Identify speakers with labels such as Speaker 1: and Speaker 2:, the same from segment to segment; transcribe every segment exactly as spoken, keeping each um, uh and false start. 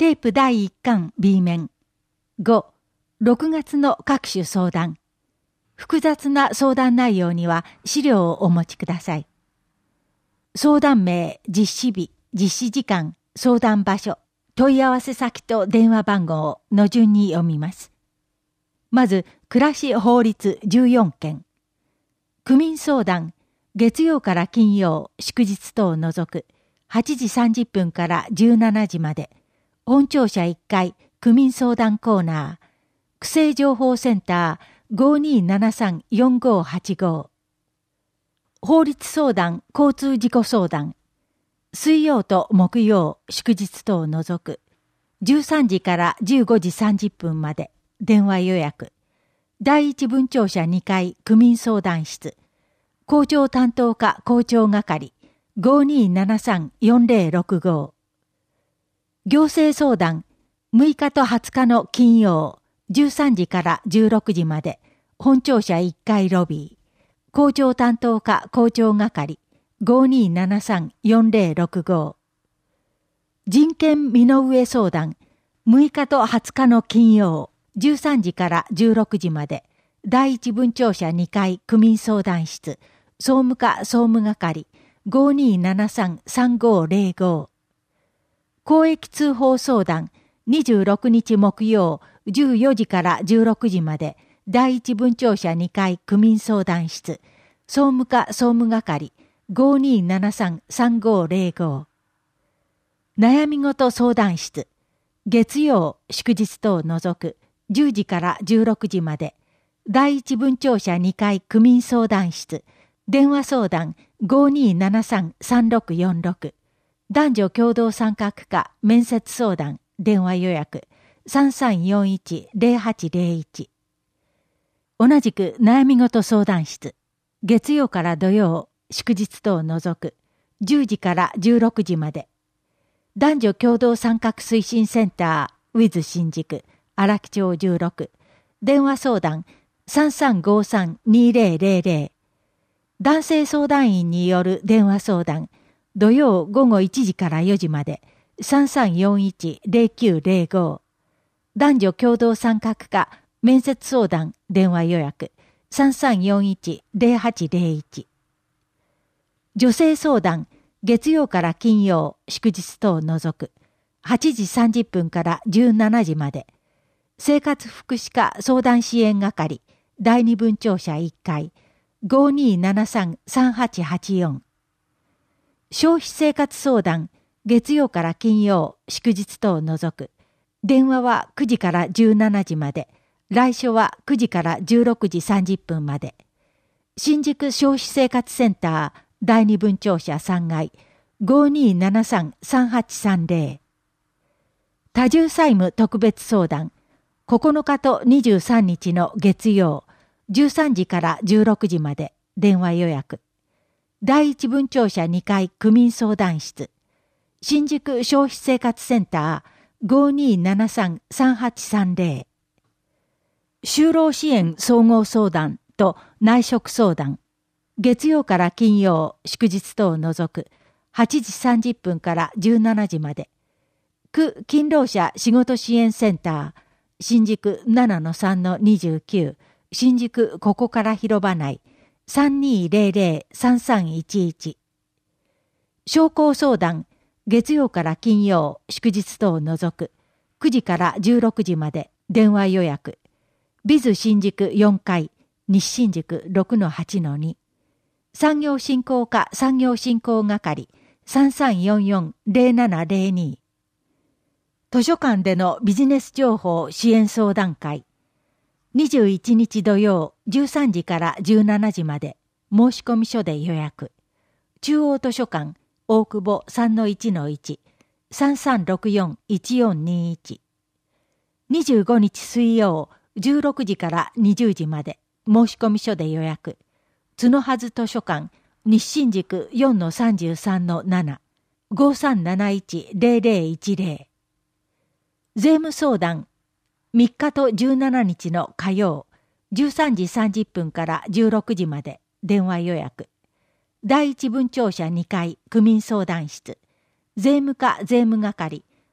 Speaker 1: テープだいいっかん B 面。ご、ろくがつの各種相談。複雑な相談内容には資料をお持ちください。相談名、実施日、実施時間、相談場所、問い合わせ先と電話番号の順に読みます。まず、暮らし法律じゅうよんけん。区民相談、月曜から金曜、祝日等を除く、はちじさんじゅっぷんからじゅうしちじまで、本庁舎いっかい区民相談コーナー、区政情報センター ごにーななさんよんごはちご。法律相談、交通事故相談、水曜と木曜、祝日等を除く、じゅうさんじからじゅうごじさんじゅっぷんまで、電話予約、第一分庁舎にかい区民相談室、校長担当課校長係、ごにーななさんよんぜろろくご。行政相談、むいかとはつかの金曜、じゅうさんじからじゅうろくじまで、本庁舎いっかいロビー、校長担当課校長係、ごにーななさんよんぜろろくご。人権身の上相談、むいかとはつかの金曜、じゅうさんじからじゅうろくじまで、第一分庁舎にかい区民相談室、総務課総務係、ごにーななさんさんごぜろご。公益通報相談、にじゅうろくにち木曜、じゅうよじからじゅうろくじまで、第一分庁舎にかい区民相談室、総務課総務係、ごにーななさんさんごぜろご。悩み事相談室、月曜、祝日等を除く、じゅうじからじゅうろくじまで、第一分庁舎にかい区民相談室、電話相談 ごにーななさんさんろくよんろく。男女共同参画課面接相談電話予約 さんさんよんいちぜろはちぜろいち。同じく悩み事相談室、月曜から土曜、祝日等を除く、じゅうじからじゅうろくじまで。男女共同参画推進センター ウィズ 新宿、荒木町じゅうろく。電話相談 さんさんごさんにぜろぜろぜろ。男性相談員による電話相談、土曜午後いちじからよじまで、さんさんよんいちぜろきゅうぜろご。男女共同参画課面接相談電話予約 さんさんよんいちぜろはちぜろいち。女性相談、月曜から金曜、祝日等を除く、はちじさんじゅっぷんからじゅうしちじまで、生活福祉課相談支援係、第二分庁舎いっかい、ごにーななさんさんはちはちよん。消費生活相談、月曜から金曜、祝日等を除く。電話はくじからじゅうしちじまで。来所はくじからじゅうろくじさんじゅっぷんまで。新宿消費生活センター、第二分庁舎さんがい、ごにーななさんさんはちさんぜろ。多重債務特別相談、ここのかとにじゅうさんにちの月曜、じゅうさんじからじゅうろくじまで。電話予約。第一分庁舎にかい区民相談室、新宿消費生活センター ごにーななさんさんはちさんぜろ。就労支援総合相談と内職相談、月曜から金曜、祝日等を除く、はちじさんじゅっぷんからじゅうしちじまで。区勤労者仕事支援センター、新宿 ななのさんのにじゅうきゅう、新宿ここから広場内、さんにーぜろぜろさんさんいちいち。商工相談、月曜から金曜、祝日等を除く、くじからじゅうろくじまで、電話予約。ビズ新宿よんかい、西新宿 ろくのはちのに。産業振興課産業振興係、さんさんよんよんぜろななぜろに。図書館でのビジネス情報支援相談会。にじゅういちにち土曜、じゅうさんじからじゅうしちじまで、申込書で予約。中央図書館、大久保 さんのいちのいち、さんさんろくよんいちよんにいち。にじゅうごにち水曜、じゅうろくじからにじゅうじまで、申込書で予約。角はず図書館、西新宿 よんのさんじゅうさんのなな、ごさんなないちぜろぜろいちぜろ。税務相談、みっかとじゅうしちにちの火曜、じゅうさんじさんじゅっぷんからじゅうろくじまで、電話予約。第一分庁舎にかい区民相談室、税務課税務係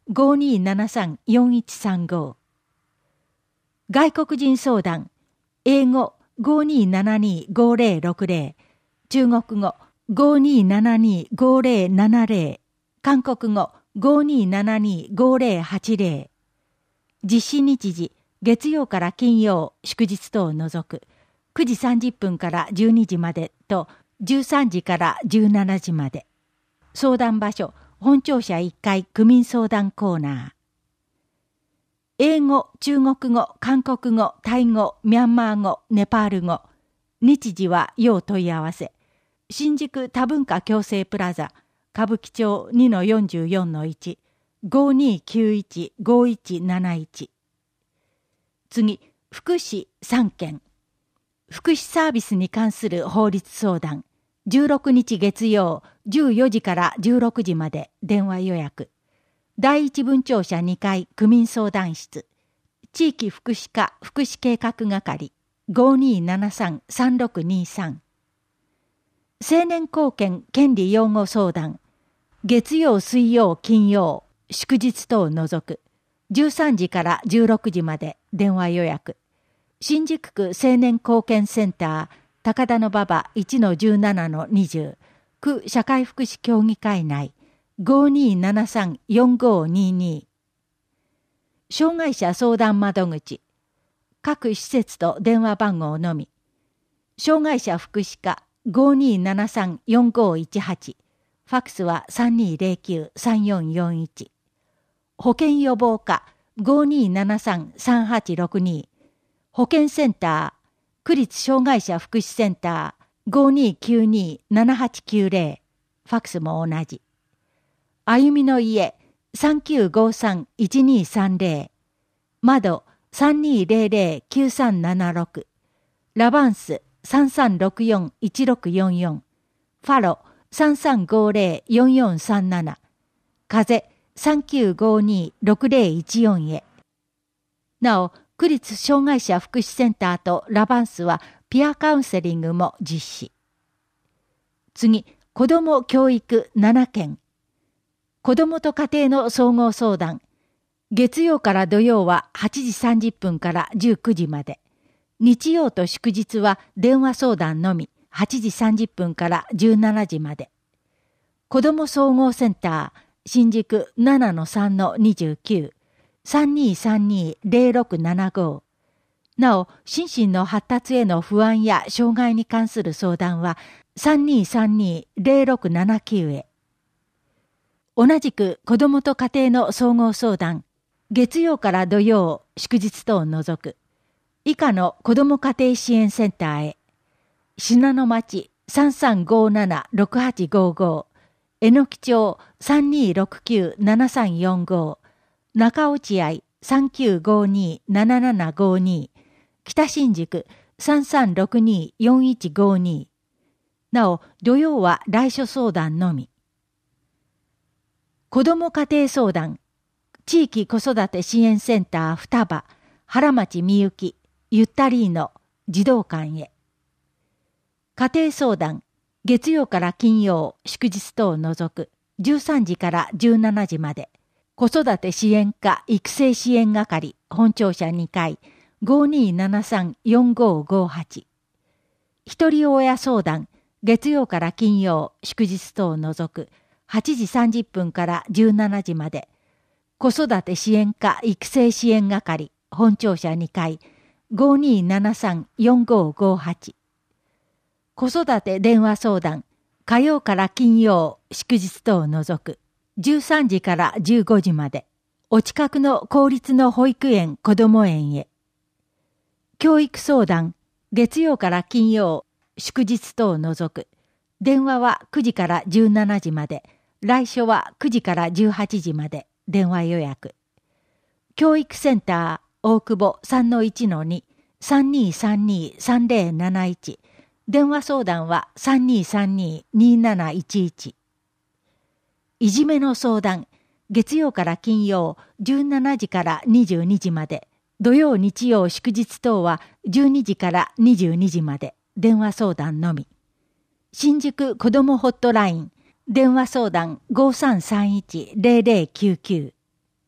Speaker 1: ごにーななさんよんいちさんご。外国人相談、英語 ごにーななにーごぜろろくぜろ、中国語 ごにーななにーごぜろななぜろ、韓国語 ごにーななにーごぜろはちぜろ。実施日時、月曜から金曜、祝日等を除く、くじさんじゅっぷんからじゅうにじまでとじゅうさんじからじゅうしちじまで。相談場所、本庁舎いっかい区民相談コーナー。英語、中国語、韓国語、タイ語、ミャンマー語、ネパール語。日時は要問い合わせ。新宿多文化共生プラザ、歌舞伎町 にのよんじゅうよんのいち、ごにーきゅういちごいちなないち。次、福祉さんけん。福祉サービスに関する法律相談。じゅうろくにち月曜、じゅうよじからじゅうろくじまで電話予約。第一分庁舎にかい区民相談室。地域福祉課福祉計画係 ごにーななさんさんろくにさん。青年貢献権利擁護相談。月曜水曜金曜祝日等を除くじゅうさんじからじゅうろくじまで電話予約。新宿区青年貢献センター高田馬場 いちのじゅうななのにじゅう、区社会福祉協議会内 ごにーななさんよんごにに。障害者相談窓口。各施設と電話番号のみ。障害者福祉課 ごにーななさんよんごいちはち。ファックスは さんにーぜろきゅうさんよんよんいち。保健予防課 ごにーななさんさんはちろくに。保健センター区立障害者福祉センター ごにーきゅうにーななはちきゅうぜろ。ファックスも同じ。歩みの家 さんきゅうごさんいちにーさんぜろ。窓 さんにーぜろぜろきゅうさんななろく。ラバンス さんさんろくよんいちろくよんよん。ファロさんさんごぜろよんよんさんなな。風さんきゅうごにーろくぜろいちよんへ。なお、区立障害者福祉センターとラバンスはピアカウンセリングも実施。次、子ども教育ななけん。子どもと家庭の総合相談。月曜から土曜ははちじさんじゅっぷんからじゅうくじまで。日曜と祝日は電話相談のみはちじさんじゅっぷんからじゅうしちじまで。子ども総合センター新宿 ななのさんのにじゅうきゅう。さんにーさんにーぜろろくななご。なお、心身の発達への不安や障害に関する相談は さんにーさんにーぜろろくななきゅう へ。同じく子どもと家庭の総合相談、月曜から土曜、祝日等を除く、以下の子ども家庭支援センターへ。信濃町 さんさんごななろくはちごご、えのき町 さんにーろくきゅうななさんよんご、中落合 さんきゅうごにーななななごに、北新宿 さんさんろくにーよんいちごに。なお、土曜は来所相談のみ。子ども家庭相談、地域子育て支援センター双葉、原町みゆき、ゆったりーの児童館へ。家庭相談、月曜から金曜、祝日等を除く、じゅうさんじからじゅうしちじまで。子育て支援課育成支援係本庁舎にかい ごにーななさんよんごごはち。ひとり親相談月曜から金曜祝日等を除くはちじさんじゅっぷんからじゅうしちじまで。子育て支援課育成支援係本庁舎にかい ごにーななさんよんごごはち。子育て電話相談火曜から金曜祝日等を除くじゅうさんじからじゅうごじまで。お近くの公立の保育園こども園へ。教育相談、月曜から金曜、祝日等を除く。電話はくじからじゅうしちじまで。来所はくじからじゅうはちじまで。電話予約。教育センター、大久保 さんのいちのに、さんにーさんにーさんぜろなないち。電話相談は さんにーさんにーにーなないちいち。いじめの相談、月曜から金曜じゅうしちじからにじゅうにじまで、土曜日曜祝日等はじゅうにじからにじゅうにじまで、電話相談のみ。新宿子どもホットライン、電話相談 ごさんさんいちぜろぜろきゅうきゅう。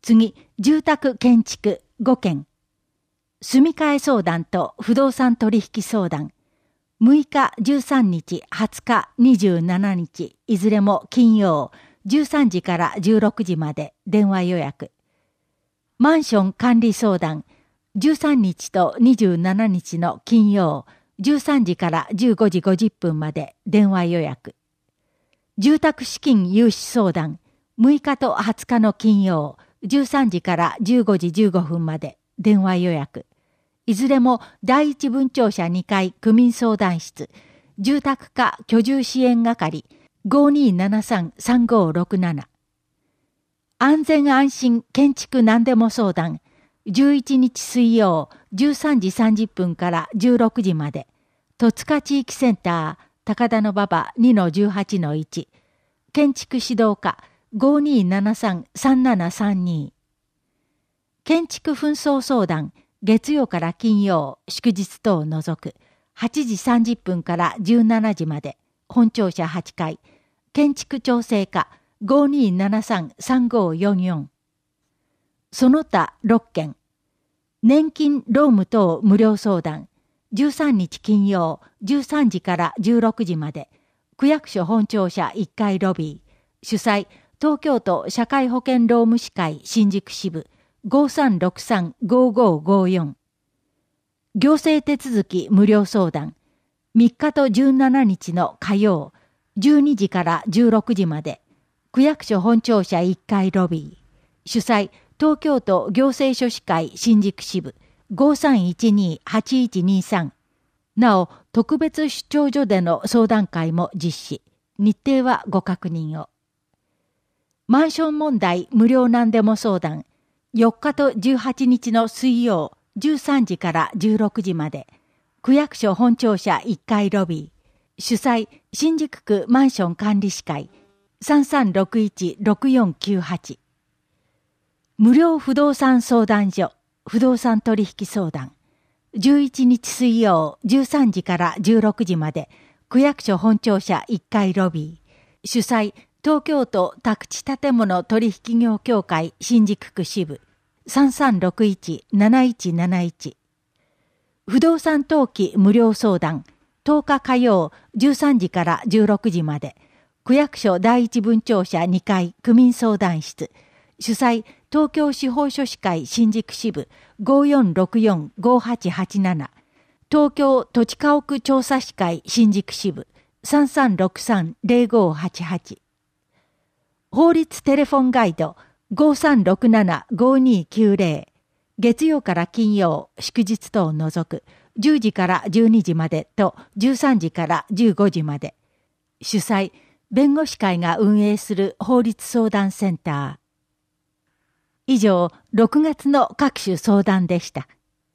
Speaker 1: 次、住宅建築ごけん。住み替え相談と不動産取引相談。むいか、じゅうさんにち、はつか、にじゅうしちにち、いずれも金曜、じゅうさんじからじゅうろくじまで電話予約。マンション管理相談、じゅうさんにちとにじゅうしちにちの金曜、じゅうさんじからじゅうごじごじゅっぷんまで電話予約。住宅資金融資相談、むいかとはつかの金曜、じゅうさんじからじゅうごじじゅうごふんまで電話予約。いずれも第一分庁舎にかい区民相談室、住宅課居住支援係 ごにーななさんさんごーろくなな。安全安心建築何でも相談、じゅういちにち水曜じゅうさんじさんじゅっぷんからじゅうろくじまで、戸塚地域センター高田馬場 にのじゅうはちのいち、建築指導課 ごにーななさんさんななさんに。建築紛争相談、月曜から金曜、祝日等を除く、はちじさんじゅっぷんからじゅうしちじまで、本庁舎はちかい、建築調整課 ごにーななさんさんごーよんよん。その他ろっけん。年金労務等無料相談、じゅうさんにち金曜、じゅうさんじからじゅうろくじまで、区役所本庁舎いっかいロビー、主催、東京都社会保険労務士会新宿支部、ごさんろくさんごーごーごーよん。行政手続き無料相談。みっかとじゅうしちにちの火曜、じゅうにじからじゅうろくじまで、区役所本庁舎いっかいロビー。主催、東京都行政書士会新宿支部、ごさんいちにーはちいちにさん。なお、特別出張所での相談会も実施。日程はご確認を。マンション問題無料何でも相談。よっかとじゅうはちにちの水曜、じゅうさんじからじゅうろくじまで、区役所本庁舎いっかいロビー、主催、新宿区マンション管理士会、さんさんろくいちろくよんきゅうはち。無料不動産相談所、不動産取引相談、じゅういちにち水曜、じゅうさんじからじゅうろくじまで、区役所本庁舎いっかいロビー、主催、東京都宅地建物取引業協会新宿区支部さんさんろくいちなないちなないち。不動産登記無料相談とおか火曜じゅうさんじからじゅうろくじまで、区役所第一分庁舎にかい区民相談室、主催東京司法書士会新宿支部 ごよんろくよんごはちはちなな、東京土地家屋調査士会新宿支部さんさんろくさんぜろごはちはち。法律テレフォンガイド ごさんろくななごにきゅうぜろ。月曜から金曜、祝日等を除くじゅうじからじゅうにじまでとじゅうさんじからじゅうごじまで。主催、弁護士会が運営する法律相談センター。以上、ろくがつの各種相談でした。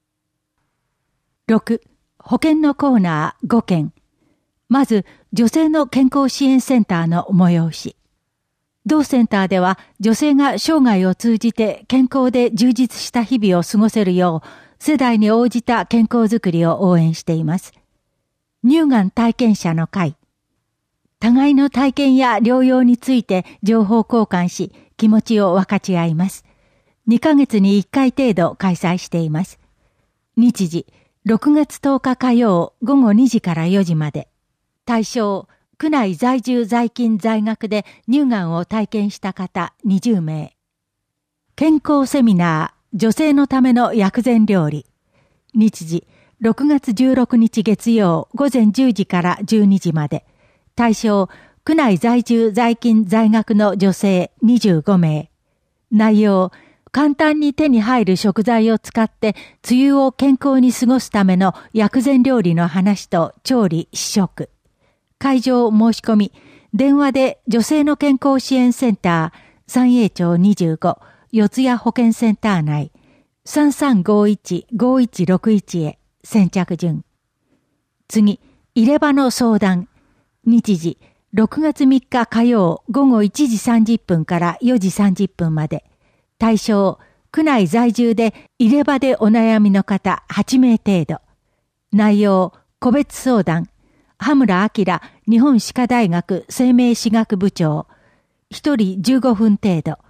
Speaker 1: ろく、保険のコーナーごけん。まず、女性の健康支援センターの催し。同センターでは女性が生涯を通じて健康で充実した日々を過ごせるよう世代に応じた健康づくりを応援しています。乳がん体験者の会。互いの体験や療養について情報交換し気持ちを分かち合います。にかげつにいっかい程度開催しています。日時、ろくがつとおか火曜ごごにじからよじまで。対象、区内在住在勤在学で乳がんを体験した方にじゅうめい。健康セミナー、女性のための薬膳料理。日時、ろくがつじゅうろくにち月曜ごぜんじゅうじからじゅうにじまで。対象、区内在住在勤在学の女性にじゅうごめい。内容、簡単に手に入る食材を使って梅雨を健康に過ごすための薬膳料理の話と調理試食。会場申し込み、電話で女性の健康支援センター三栄町にじゅうご四谷保健センター内さんさんごいちごいちろくいちへ先着順。次、入れ歯の相談。日時、ろくがつみっか火曜ごごいちじさんじゅっぷんからよじさんじゅっぷんまで。対象、区内在住で入れ歯でお悩みの方はちめい程度。内容、個別相談。羽村明日本歯科大学生命歯学部長。一人じゅうごふん程度。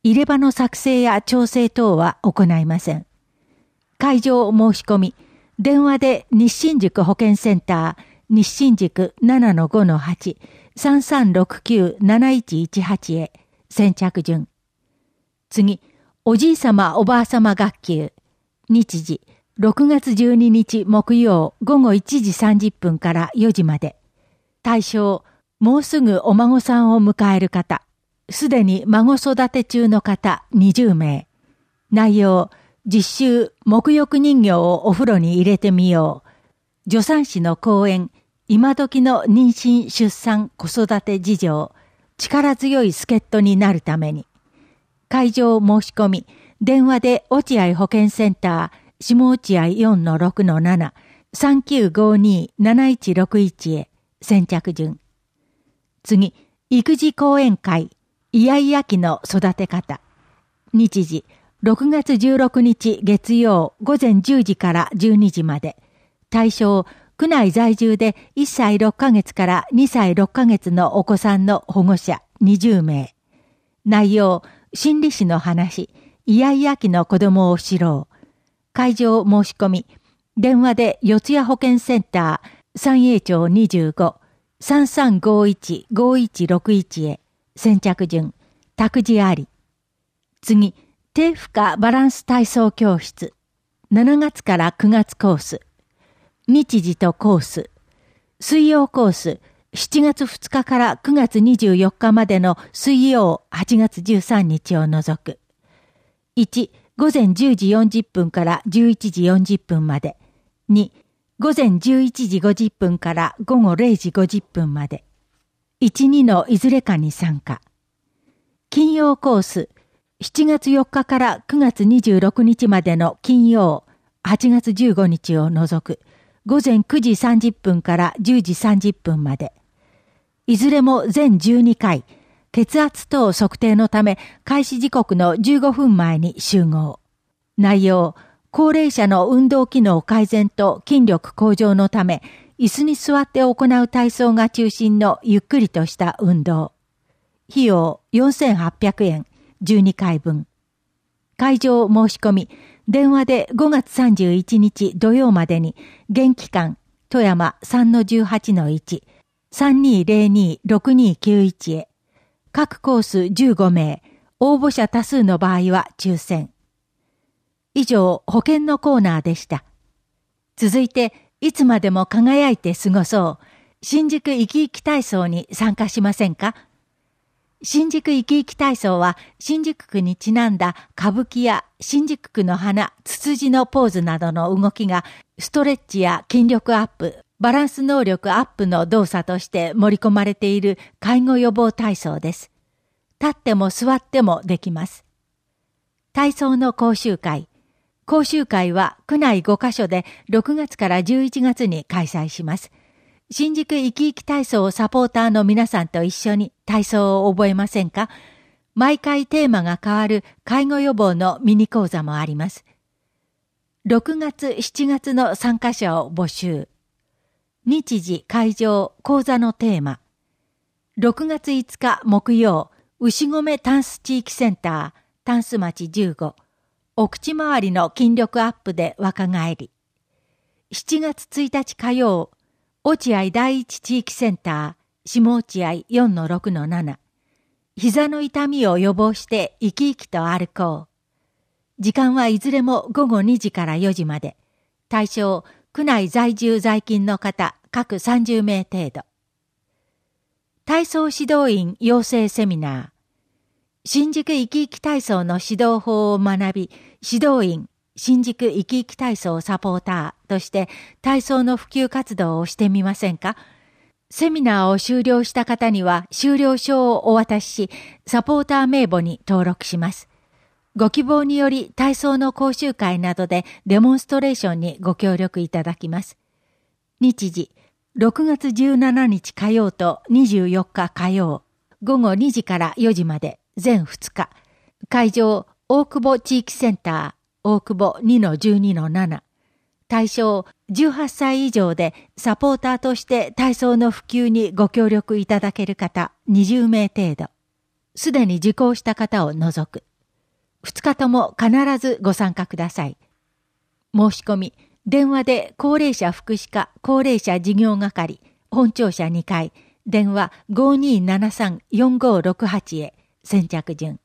Speaker 1: 入れ歯の作成や調整等は行いません。会場申し込み、電話で日清塾保健センター、日清塾 ななのごのはち、さんさんろくきゅう なないちいちはち へ、先着順。次、おじいさまおばあさま学級。日時、ろくがつじゅうににち木曜午後いちじさんじゅっぷんからよじまで。対象、もうすぐお孫さんを迎える方、すでに孫育て中の方にじゅうめい。内容、実習、沐浴人形をお風呂に入れてみよう。助産師の講演、今時の妊娠・出産・子育て事情、力強い助っ人になるために。会場申し込み、電話で落合保健センター、下落合 よんのろくのなな、さんきゅうごに なないちろくいち へ、先着順。次、育児講演会、イヤイヤ期の育て方。日時、ろくがつじゅうろくにち月曜午前じゅうじからじゅうにじまで。対象、区内在住でいっさいろっかげつからにさいろっかげつのお子さんの保護者にじゅうめい。内容、心理師の話、イヤイヤ期の子供を知ろう。会場申し込み、電話で四谷保健センター、三栄町にじゅうご、さんさんごいち ごいちろくいち へ、先着順、託児あり。次、低負荷バランス体操教室。しちがつからくがつコース。日時とコース。水曜コース、しちがつふつかからくがつにじゅうよっかまでの水曜はちがつじゅうさんにちを除く。いち、午前じゅうじよんじゅっぷんからじゅういちじよんじゅっぷんまで。に、午前じゅういちじごじゅっぷんから午後れいじごじゅっぷんまで。いち、にのいずれかに参加。金曜コース、しちがつよっかからくがつにじゅうろくにちまでの金曜はちがつじゅうごにちを除く。午前くじさんじゅっぷんからじゅうじさんじゅっぷんまで。いずれも全じゅうにかい、血圧等測定のため開始時刻のじゅうごふんまえに集合。内容、高齢者の運動機能改善と筋力向上のため、椅子に座って行う体操が中心のゆっくりとした運動。費用よんせんはっぴゃくえん、じゅうにかいぶん。会場申し込み、電話でごがつさんじゅういちにち土曜までに、現期間、富山 さんのじゅうはちのいち、さんにーぜろにーろくにーきゅういち へ。各コースじゅうごめい、応募者多数の場合は抽選。以上、保険のコーナーでした。続いて、いつまでも輝いて過ごそう、新宿生き生き体操に参加しませんか？新宿生き生き体操は新宿区にちなんだ歌舞伎や新宿区の花、ツツジのポーズなどの動きがストレッチや筋力アップ、バランス能力アップの動作として盛り込まれている介護予防体操です。立っても座ってもできます。体操の講習会。講習会は区内ごかしょでろくがつからじゅういちがつに開催します。新宿生き生き体操サポーターの皆さんと一緒に体操を覚えませんか？毎回テーマが変わる介護予防のミニ講座もあります。ろくがつ、しちがつの参加者を募集。日時、会場、講座のテーマ。ろくがついつか木曜、牛込タンス地域センター、タンス町じゅうご。お口周りの筋力アップで若返り。しちがつついたち火曜、落合第一地域センター、下落合 よんのろくのなな。膝の痛みを予防して生き生きと歩こう。時間はいずれもごごにじからよじまで。対象、区内在住在勤の方、各さんじゅうめい程度。体操指導員養成セミナー。新宿生き生き体操の指導法を学び、指導員、新宿生き生き体操サポーターとして体操の普及活動をしてみませんか？セミナーを終了した方には修了証をお渡しし、サポーター名簿に登録します。ご希望により体操の講習会などでデモンストレーションにご協力いただきます。日時、ろくがつじゅうしちにち火曜とにじゅうよっか火曜、ごごにじからよじまで全ふつか。会場、大久保地域センター、大久保 にのじゅうにのなな。対象、じゅうはっさい以上でサポーターとして体操の普及にご協力いただける方にじゅうめい程度。すでに受講した方を除く。 ふつかとも必ずご参加ください。申し込み、電話で高齢者福祉課高齢者事業係本庁舎にかい、電話 ごーにーななさんよんごーろくはち へ先着順。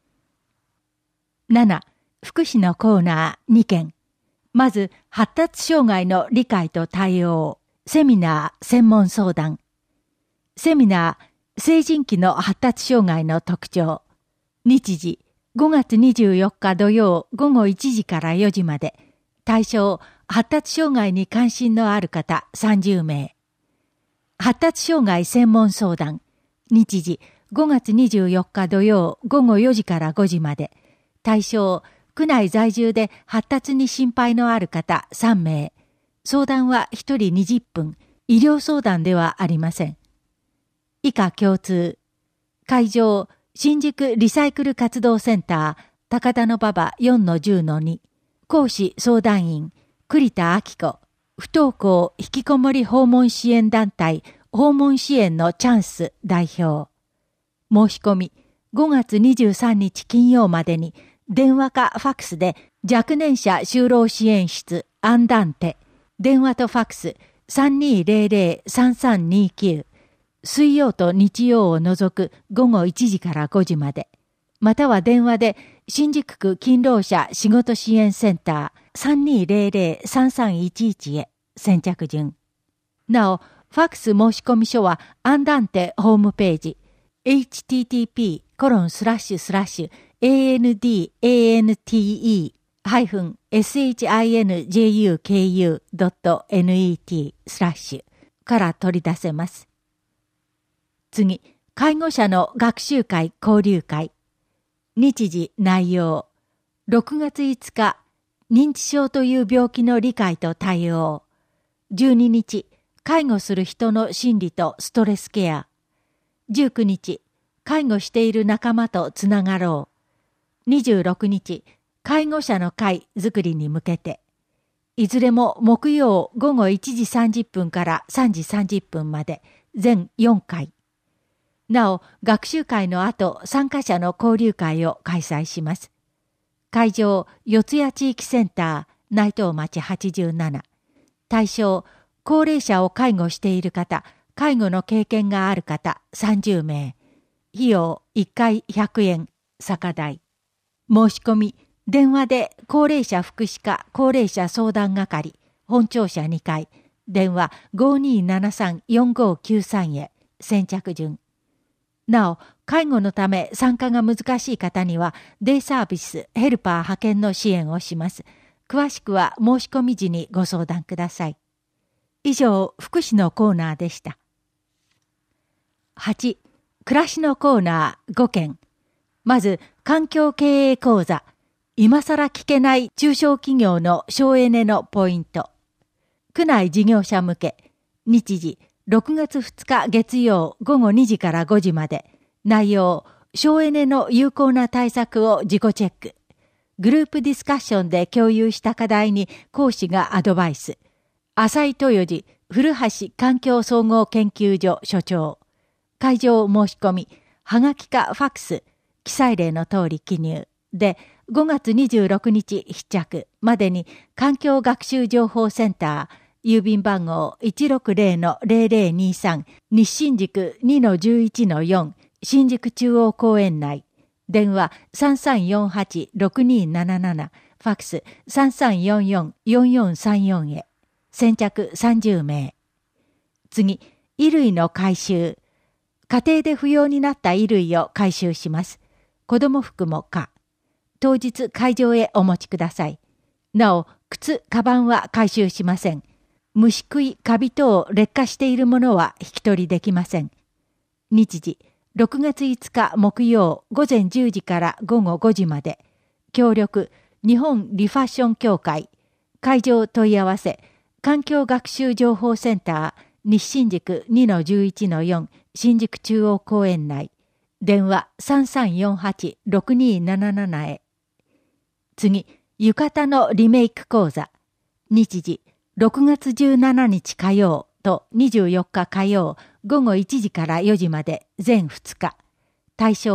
Speaker 1: なな. 福祉のコーナーにけん。まず、発達障害の理解と対応、セミナー専門相談。セミナー、成人期の発達障害の特徴。日時、ごがつにじゅうよっか土曜ごごいちじからよじまで。対象、発達障害に関心のある方さんじゅうめい。発達障害専門相談。日時、ごがつにじゅうよっか土曜ごごよじからごじまで。対象、区内在住で発達に心配のある方さんめい。相談はひとりにじゅっぷん。医療相談ではありません。以下共通。会場、新宿リサイクル活動センター、高田馬場 よんのじゅうのに。講師相談員、栗田明子。不登校引きこもり訪問支援団体、訪問支援のチャンス代表。申し込み、ごがつにじゅうさんにち金曜までに、電話かファックスで若年者就労支援室アンダンテ、電話とファックス さんにーぜろぜろさんさんにきゅう、水曜と日曜を除くごごいちじからごじまで、または電話で新宿区勤労者仕事支援センター さんにーぜろぜろさんさんいちいち へ先着順。なお、ファックス申し込み書はアンダンテホームページ エイチティーティーピーコロンスラッシュスラッシュエーエヌディーエーエヌティーイー エスエイチアイエヌジェイユーケーユー ドット ネット スラッシュから取り出せます。次、介護者の学習会交流会。日時内容。ろくがついつか、認知症という病気の理解と対応。じゅうににち、介護する人の心理とストレスケア。じゅうくにち、介護している仲間とつながろう。にじゅうろくにち、介護者の会作りに向けて。いずれも木曜ごごいちじさんじゅっぷんからさんじさんじゅっぷんまで、全よんかい。なお、学習会の後、参加者の交流会を開催します。会場、四谷地域センター、内藤町はちじゅうなな。対象、高齢者を介護している方、介護の経験がある方さんじゅうめい。費用いっかいひゃくえん、酒代。申し込み、電話で高齢者福祉課高齢者相談係、本庁舎にかい、電話 ごーにーななさんよんごーきゅうさん へ、先着順。なお、介護のため参加が難しい方には、デイサービスヘルパー派遣の支援をします。詳しくは申し込み時にご相談ください。以上、福祉のコーナーでした。はち. 暮らしのコーナーごけん。まず、環境経営講座。今更聞けない中小企業の省エネのポイント。区内事業者向け。日時、ろくがつふつか月曜ごごにじからごじまで。内容、省エネの有効な対策を自己チェック。グループディスカッションで共有した課題に講師がアドバイス。浅井豊次古橋環境総合研究所所長。会場申し込み、はがきかファックス、記載例の通り記入。で、ごがつにじゅうろくにち必着までに環境学習情報センター、郵便番号 いちろくぜろのぜろぜろにさん 西新宿 にのじゅういちのよん 新宿中央公園内。電話 さんさんよんはちろくにーなななな、ファックス さんさんよんよんよんよんさんよん へ。先着さんじゅうめい。次、衣類の回収。家庭で不要になった衣類を回収します。子供服も可。当日会場へお持ちください。なお、靴、カバンは回収しません。虫食い、カビ等劣化しているものは引き取りできません。日時、ろくがついつか木曜ごぜんじゅうじからごごごじまで。協力、日本リファッション協会。会場問い合わせ、環境学習情報センター、西新宿 にのじゅういちのよん 新宿中央公園内。電話 さんさんよんはちろくにーなななな へ。次、浴衣のリメイク講座。日時、ろくがつじゅうしちにち火曜とにじゅうよっか火曜ごごいちじからよじまで全ふつか。対象、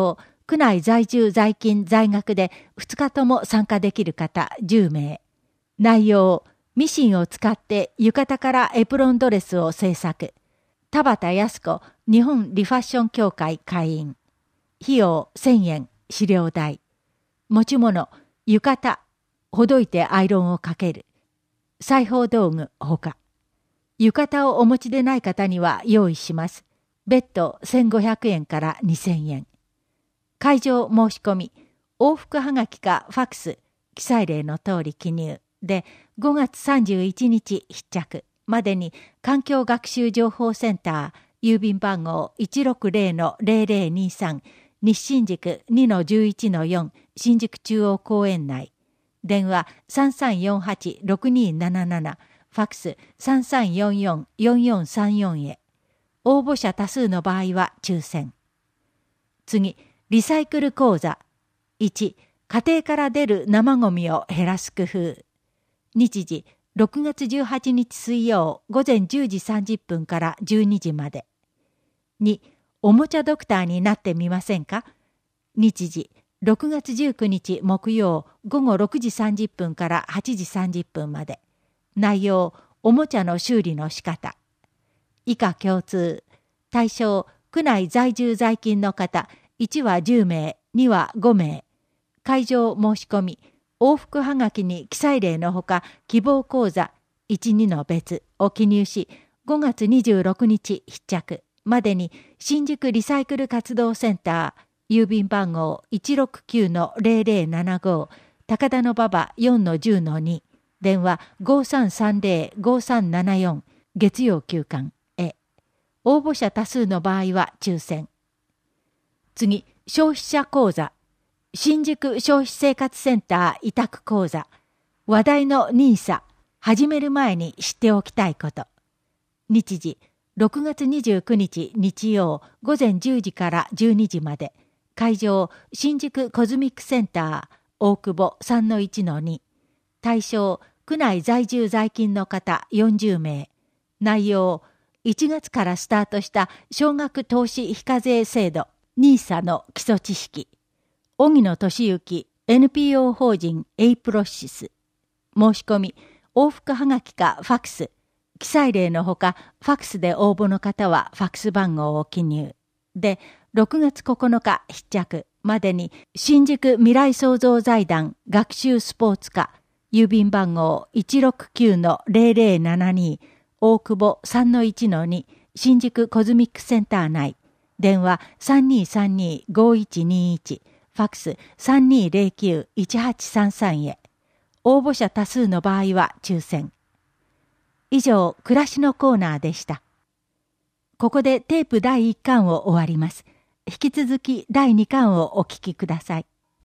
Speaker 1: 区内在住在勤在学でふつかとも参加できる方じゅうめい。内容、ミシンを使って浴衣からエプロンドレスを制作。田畑康子日本リファッション協会会員。費用せんえん、飼料代。持ち物、浴衣、ほどいてアイロンをかける。裁縫道具ほか。浴衣をお持ちでない方には用意します。別途せんごひゃくえんからにせんえん。会場申し込み、往復はがきかファックス、記載例の通り記入でごがつさんじゅういちにち必着までに環境学習情報センター郵便番号 いちろくぜろのぜろぜろにさん 西新宿 にのじゅういちのよん 新宿中央公園内。電話 さんさんよんはちろくにーなななな ファックス さんさんよんよんよんよんさんよん へ。応募者多数の場合は抽選。次、リサイクル講座。いち、家庭から出る生ゴミを減らす工夫。日時、ろくがつじゅうはちにち水曜午前じゅうじさんじゅっぷんからじゅうにじまで。に、おもちゃドクターになってみませんか。日時、ろくがつじゅうくにち木曜午後ろくじさんじゅっぷんからはちじさんじゅっぷんまで。内容、おもちゃの修理の仕方。以下共通。対象、区内在住在勤の方、いちはじゅうめい、にはごめい。会場申し込み、往復はがきに記載例のほか、希望講座いち、にの別を記入し、ごがつにじゅうろくにち必着までに新宿リサイクル活動センター、郵便番号 いちろくきゅうのぜろぜろななご、高田馬場 よんのじゅうのに、電話 ごさんさんぜろごさんななよん、月曜休館へ。応募者多数の場合は抽選。次、消費者講座。新宿消費生活センター委託講座。話題のニーサ。始める前に知っておきたいこと。日時、ろくがつにじゅうくにち日曜午前じゅうじからじゅうにじまで。会場、新宿コズミックセンター、大久保 さんのいちのに。対象、区内在住在勤の方よんじゅうめい。内容、いちがつからスタートした少額投資非課税制度、ニーサの基礎知識。荻野俊之 エヌピーオー 法人エイプロシス。申し込み、往復はがきかファックス。記載例のほか、ファックスで応募の方はファックス番号を記入。で、ろくがつここのか必着までに新宿未来創造財団学習スポーツ課郵便番号 いちろくきゅうのぜろぜろななに 大久保 さんのいちのに 新宿コズミックセンター内。電話 さんにーさんにーごいちにいち、ファックス さんにーぜろきゅういちはちさんさん へ。応募者多数の場合は抽選。以上、暮らしのコーナーでした。ここでテープだいいっかんを終わります。引き続きだいにかんをお聞きください。